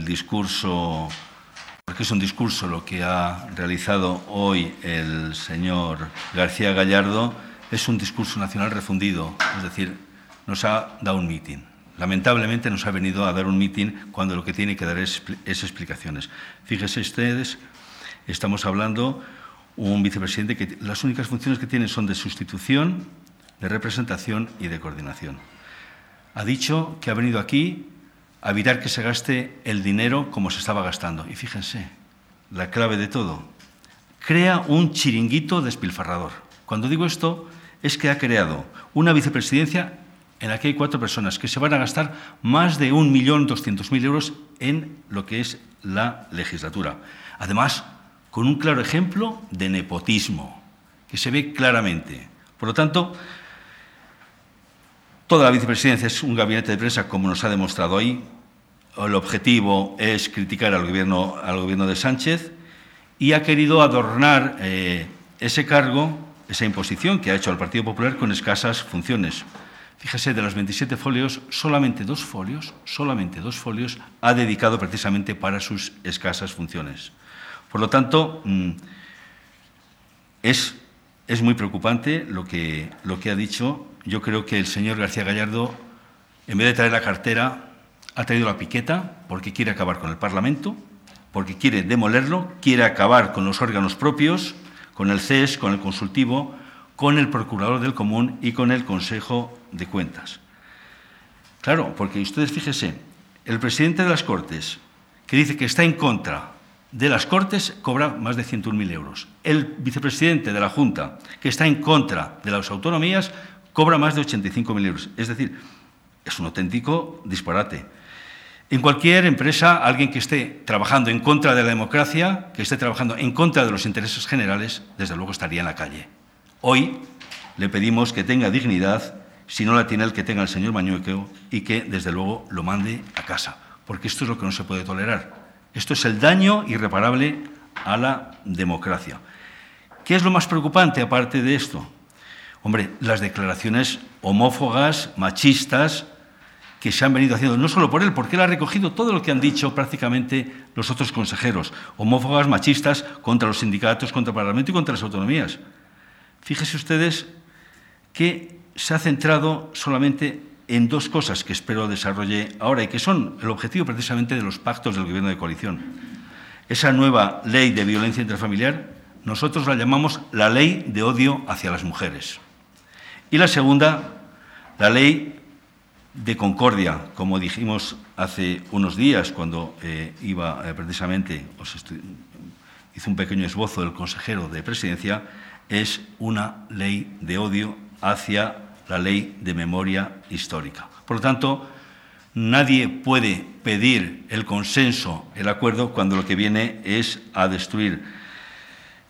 el discurso, porque es un discurso lo que ha realizado hoy el señor García Gallardo, es un discurso nacional refundido, es decir, nos ha dado un mitin. Lamentablemente nos ha venido a dar un mitin cuando lo que tiene que dar es explicaciones. Fíjense ustedes, estamos hablando un vicepresidente que las únicas funciones que tiene son de sustitución, de representación y de coordinación. Ha dicho que ha venido aquí a evitar que se gaste el dinero como se estaba gastando. Y fíjense, la clave de todo, crea un chiringuito despilfarrador. Cuando digo esto, es que ha creado una vicepresidencia en la que hay 4 personas que se van a gastar más de 1.200.000 euros en lo que es la legislatura. Además, con un claro ejemplo de nepotismo, que se ve claramente. Por lo tanto, toda la vicepresidencia es un gabinete de prensa, como nos ha demostrado hoy. El objetivo es criticar al gobierno de Sánchez y ha querido adornar ese cargo, esa imposición que ha hecho al Partido Popular con escasas funciones. Fíjese, de los 27 folios, solamente dos folios ha dedicado precisamente para sus escasas funciones. Por lo tanto, es muy preocupante lo que ha dicho. Yo creo que el señor García Gallardo, en vez de traer la cartera, ha traído la piqueta porque quiere acabar con el Parlamento, porque quiere demolerlo, quiere acabar con los órganos propios, con el CES, con el Consultivo, con el Procurador del Común y con el Consejo de Cuentas. Claro, porque ustedes fíjense, el presidente de las Cortes, que dice que está en contra de las Cortes, cobra más de 101.000 euros. El vicepresidente de la Junta, que está en contra de las autonomías, cobra más de 85.000 euros. Es decir, es un auténtico disparate. En cualquier empresa, alguien que esté trabajando en contra de la democracia, que esté trabajando en contra de los intereses generales, desde luego estaría en la calle. Hoy le pedimos que tenga dignidad, si no la tiene, el que tenga el señor Mañueco, y que, desde luego, lo mande a casa, porque esto es lo que no se puede tolerar. Esto es el daño irreparable a la democracia. ¿Qué es lo más preocupante aparte de esto? Hombre, las declaraciones homófobas, machistas, que se han venido haciendo, no solo por él, porque él ha recogido todo lo que han dicho prácticamente los otros consejeros, homófobas, machistas, contra los sindicatos, contra el Parlamento y contra las autonomías. Fíjense ustedes que se ha centrado solamente en 2 cosas que espero desarrolle ahora y que son el objetivo precisamente de los pactos del Gobierno de coalición. Esa nueva ley de violencia intrafamiliar, nosotros la llamamos la ley de odio hacia las mujeres. Y la segunda, la ley de concordia, como dijimos hace unos días cuando iba precisamente, hizo un pequeño esbozo del consejero de Presidencia, es una ley de odio hacia la ley de memoria histórica. Por lo tanto, nadie puede pedir el consenso, el acuerdo, cuando lo que viene es a destruir